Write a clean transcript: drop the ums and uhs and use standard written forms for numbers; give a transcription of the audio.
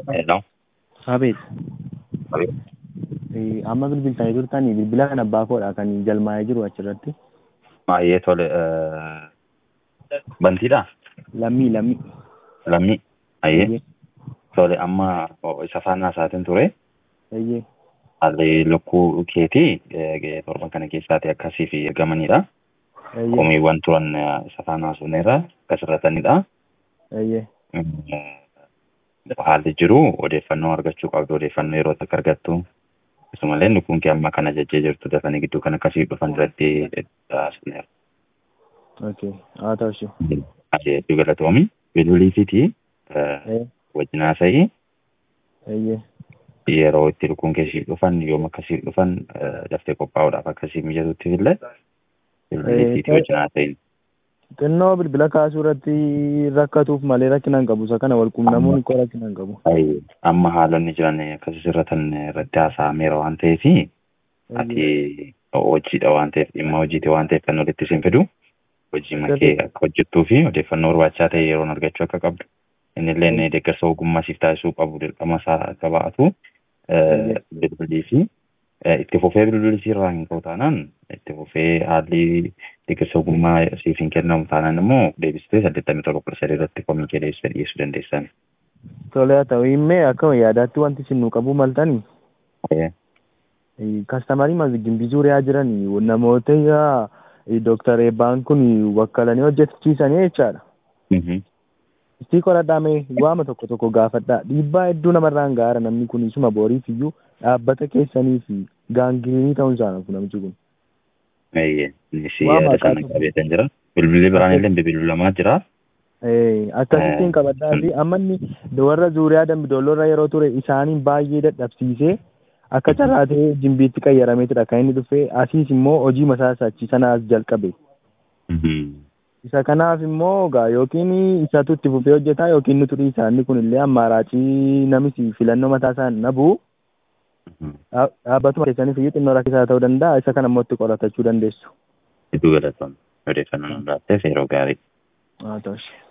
Hello. Habis, Habis. amma bilbiltanii turtanii bilbila kana abbaa koodha kan galmaa'ee jiru achirratti. Baay'ee tole. Bantiidha? Lammii. Lammii. Baay'ee Eeyyee. tole. Amma isa faana isaatiin ture. Eeyyee. Haalli lukkuu keetii torban kana keessaati akkasiif ergamanidha. Eeyyee. Komiiwwan turan isa faana suneerra akkasirratanidha. Eeyyee. Haalli jiru odeeffannoo argachuu qabdu, odeeffannoo yeroo akka argattu. Akkasumallee lukkuun kee amma kana jajjee jirtu dafanii gidduu kan akkasii dhufan irratti suneera. Okay. Haa ta'u ishee. Hedduu galatoomi. Bilbiliifiiti wajjin haasa'ii. Eeyyee. Yeroo itti lukkuun keessii dhufan yoom akkasii dhufan daftee qophaa'uudhaaf akkasii mijatutti illee bilbiliifiiti wajjin haasa'ii. Xinnoo bilbila kaasuu irratti rakkatuuf malee rakkina hin qabu. Isa kana wal quunnamuun ikkoo rakkina hin qabu. Amma haalonni jiran akkasii irratan irratti haasa'ameera waan ta'eef ati hojiidha waan ta'eef dhimma hojiiti waan ta'eef kan walitti isin fidu hojii makee akka hojjettuu fi odeeffannoo barbaachisaa ta'e yeroon argachuu akka qabdu innillee deeggarsa ogummaa siif taasisuu qabu dirqama isaa akka ba'atu bilbilii fi itti fufee bilbilii irraa hin ka'u taanaan itti fufee haalli deeggarsa ogummaa siif hin kennamu taanaan immoo deebistee 87 irratti komii kee dhiyeessuu dandeessan. Tole haa ta'u himmee akkuma yaadaatti wanti isin nu qabuu maltanii. Kastamarii mazgimbii yaa jiran namoota Dooktar Eebbaan kun wakkalanii hojjechiisanii jechaadha. Istii qoradhaame waama tokko gaafadhaa. Dhiibbaa hedduu namarraan gaara namni kun isuma booriif iyyuu dhaabbata keessanii fi gaangiriinii ta'uun isaanii kun namichi kun. Si yaada sana qabeetan jira. Bilbilli biraan illee bilbilamaa jira. Akkasittiin qabadhaa fi amma inni warra Zuuriyaa Dambidoolorra yeroo ture isaaniin baay'ee dadhabsiisee akka carraa ta'ee jimbiitti qayyarameetidha kan inni dhufee asiis immoo hojii masaa saachii sana as jalqabe. Isa kanaaf immoo yookiin isatu itti fufee hojjetaa yookiin nuti isaanii kun illee ammaaraachii namichi filannoo mataa isaa nabu dhaabbatuma keessaniif iyyuu xinnoo rakkisaa ta'uu danda'a. Isa kana immoo itti qoratachuu dandeessu. Hedduu galatoon odeeffannoo laatteef yeroo gaarii. Haa ta'u ishee.